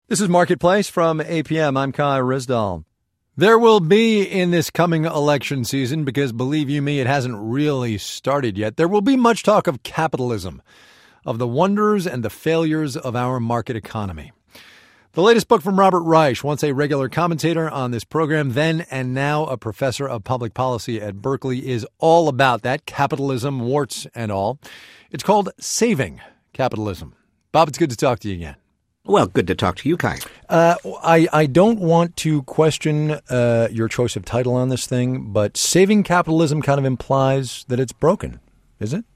This is Marketplace from APM. I'm Kai Ryssdal. There will be in this coming election season, because believe you me, it hasn't really started yet, there will be much talk of capitalism, of the wonders and the failures of our market economy. The latest book from Robert Reich, once a regular commentator on this program, then and now a professor of public policy at Berkeley, is all about that, capitalism, warts and all. It's called Saving Capitalism. Bob, it's good to talk to you again. Well, good to talk to you, Kai. I don't want to question your choice of title on this thing, but saving capitalism kind of implies that it's broken, is it?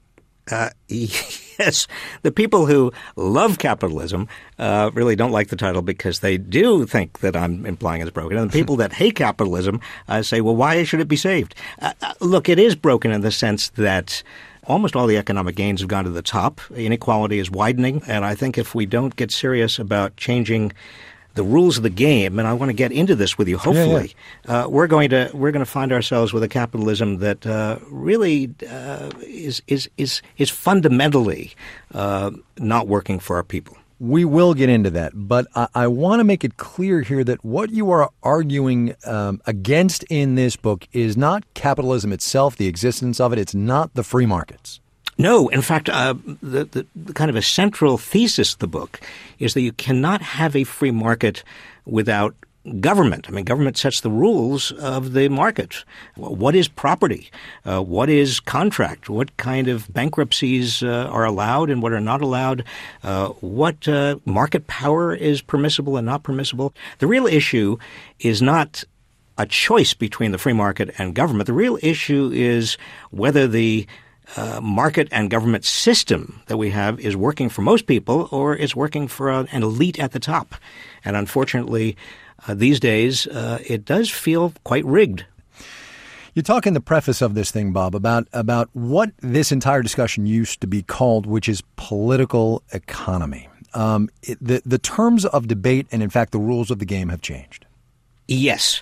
Yes. The people who love capitalism really don't like the title because they do think that I'm implying it's broken. And the people that hate capitalism say, well, why should it be saved? Look, it is broken in the sense that almost all the economic gains have gone to the top. Inequality is widening. And I think if we don't get serious about changing the rules of the game, and I want to get into this with you, hopefully, we're going to find ourselves with a capitalism that really is fundamentally not working for our people. We will get into that, but I want to make it clear here that what you are arguing against in this book is not capitalism itself, the existence of it. It's not the free markets. No. In fact, the kind of a central thesis of the book is that you cannot have a free market without government. I mean, government sets the rules of the market. What is property? What is contract? What kind of bankruptcies are allowed and what are not allowed? What market power is permissible and not permissible? The real issue is not a choice between the free market and government. The real issue is whether the market and government system that we have is working for most people or is working for an elite at the top. And unfortunately, these days, it does feel quite rigged. You talk in the preface of this thing, Bob, about what this entire discussion used to be called, which is political economy. The terms of debate and, in fact, the rules of the game have changed. Yes.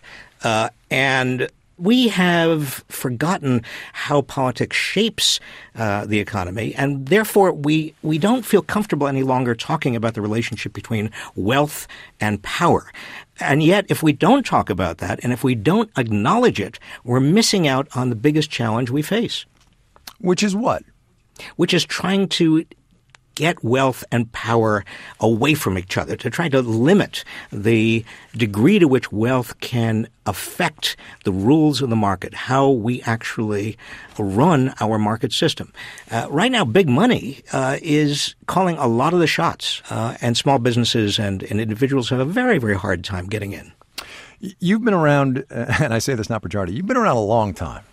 And we have forgotten how politics shapes the economy, and therefore we don't feel comfortable any longer talking about the relationship between wealth and power. And yet, if we don't talk about that, and if we don't acknowledge it, we're missing out on the biggest challenge we face. Which is what? Which is trying to get wealth and power away from each other, to try to limit the degree to which wealth can affect the rules of the market, how we actually run our market system. Right now, big money is calling a lot of the shots, and small businesses and individuals have a very, very hard time getting in. You've been around, and I say this not pejoratively, you've been around a long time.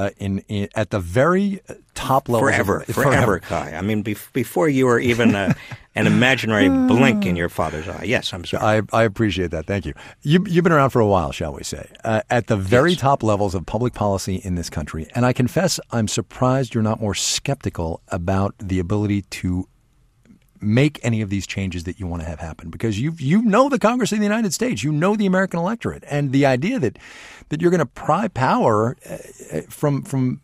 At the very top level. Forever, Kai. I mean, before you were even an imaginary blink in your father's eye. Yes, I'm sorry. I appreciate that. Thank you. You've been around for a while, shall we say, at the very top levels of public policy in this country. And I confess I'm surprised you're not more skeptical about the ability to make any of these changes that you want to have happen, because you know the Congress of the United States, you know the American electorate, and the idea that you're going to pry power from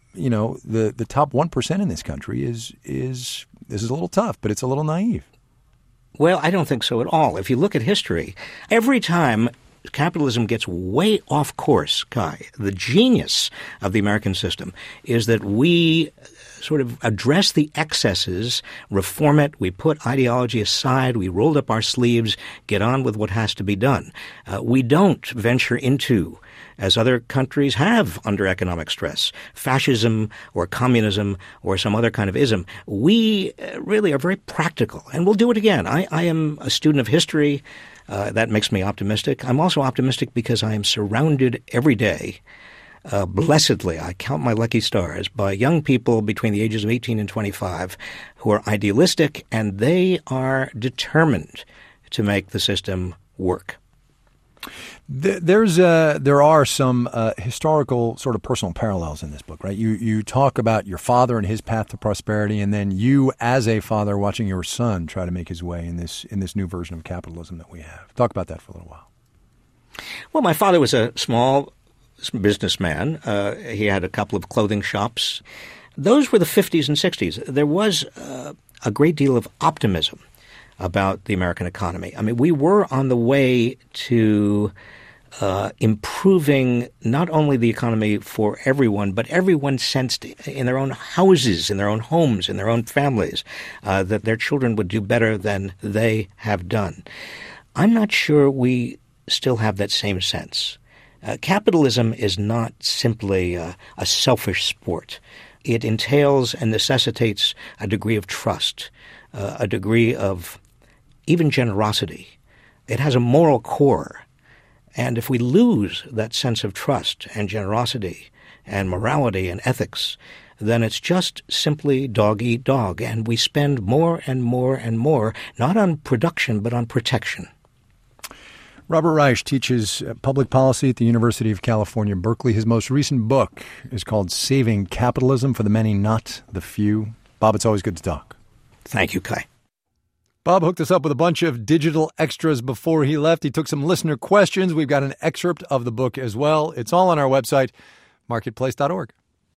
the top 1% in this country is a little tough, but it's a little naive. Well, I don't think so at all. If you look at history, every time capitalism gets way off course, Kai, the genius of the American system is that we sort of address the excesses, reform it, we put ideology aside, we rolled up our sleeves, get on with what has to be done. We don't venture into, as other countries have under economic stress, fascism or communism or some other kind of ism. We really are very practical, and we'll do it again. I am a student of history. That makes me optimistic. I'm also optimistic because I am surrounded every day, blessedly, I count my lucky stars, by young people between the ages of 18 and 25 who are idealistic, and they are determined to make the system work. There are some historical sort of personal parallels in this book, right? You talk about your father and his path to prosperity, and then you, as a father, watching your son try to make his way in this new version of capitalism that we have. Talk about that for a little while. Well, my father was a small businessman. He had a couple of clothing shops. Those were the 50s and 60s. There was a great deal of optimism about the American economy. I mean, we were on the way to improving not only the economy for everyone, but everyone sensed in their own houses, in their own homes, in their own families, that their children would do better than they have done. I'm not sure we still have that same sense. Capitalism is not simply a selfish sport. It entails and necessitates a degree of trust, a degree of even generosity. It has a moral core. And if we lose that sense of trust and generosity and morality and ethics, then it's just simply dog eat dog. And we spend more and more and more, not on production, but on protection. Robert Reich teaches public policy at the University of California, Berkeley. His most recent book is called Saving Capitalism for the Many, Not the Few. Bob, it's always good to talk. Thank you, Kai. Bob hooked us up with a bunch of digital extras before he left. He took some listener questions. We've got an excerpt of the book as well. It's all on our website, marketplace.org.